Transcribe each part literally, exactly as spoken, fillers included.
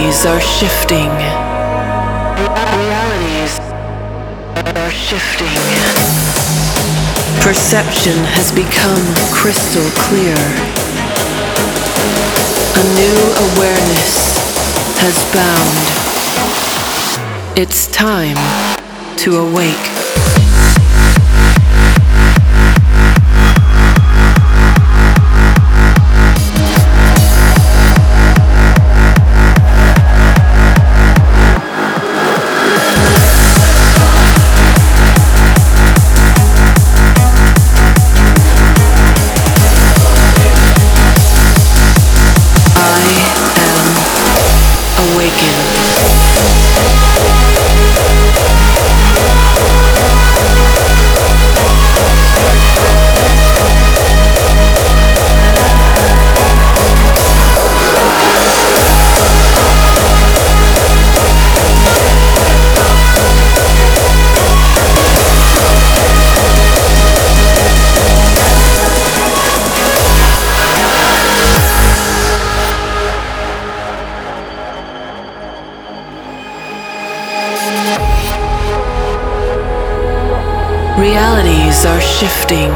Realities are shifting. Realities are shifting. Perception has become crystal clear. A new awareness has bound. It's time to awake. Realities are shifting.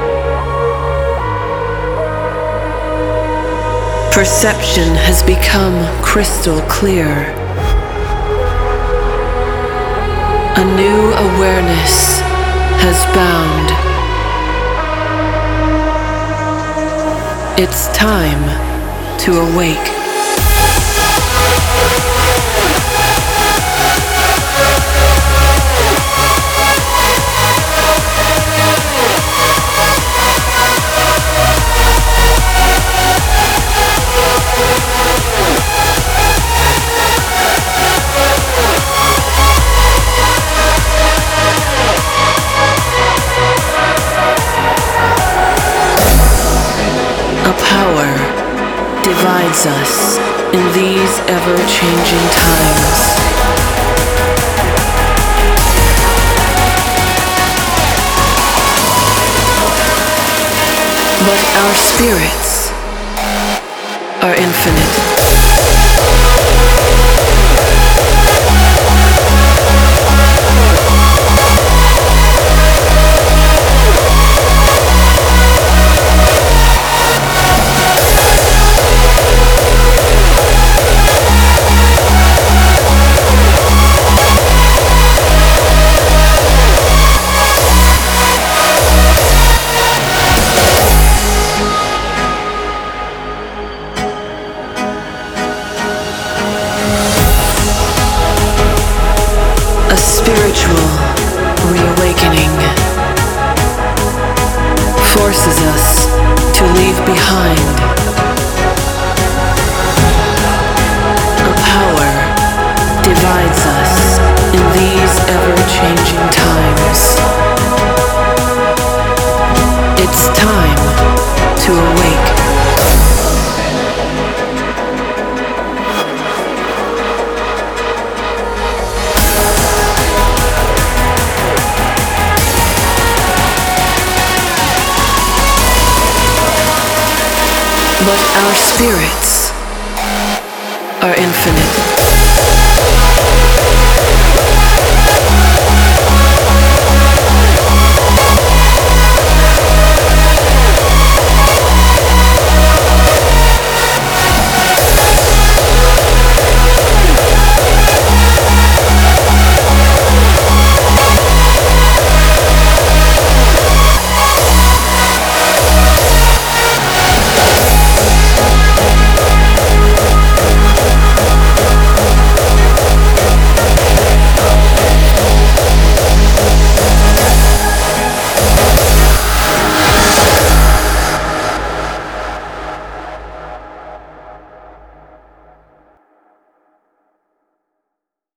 Perception has become crystal clear. A new awareness has bound. It's time to awake. Power divides us in these ever-changing times. But our spirits are infinite. Spiritual reawakening forces us to leave behind a power divides us in these ever-changing times. It's time to awake. But our spirits are infinite.